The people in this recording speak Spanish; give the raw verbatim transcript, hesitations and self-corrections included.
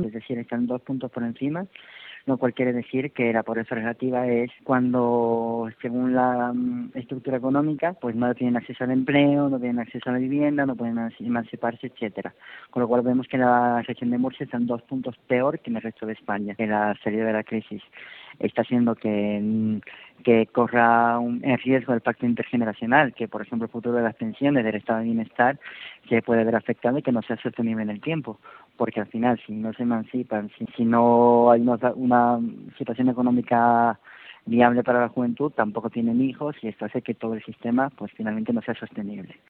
es decir, están dos puntos por encima, lo cual quiere decir que la pobreza relativa es cuando, según la um, estructura económica, pues no tienen acceso al empleo, no tienen acceso a la vivienda, no pueden emanciparse, etcétera. Con lo cual vemos que la región de Murcia están dos puntos peor que en el resto de España, en la salida de la crisis. Está haciendo que, que corra un, en riesgo el pacto intergeneracional, que por ejemplo el futuro de las pensiones, del estado de bienestar, se puede ver afectado y que no sea sostenible en el tiempo, porque al final si no se emancipan, si, si no hay una, una situación económica viable para la juventud, tampoco tienen hijos y esto hace que todo el sistema pues finalmente no sea sostenible.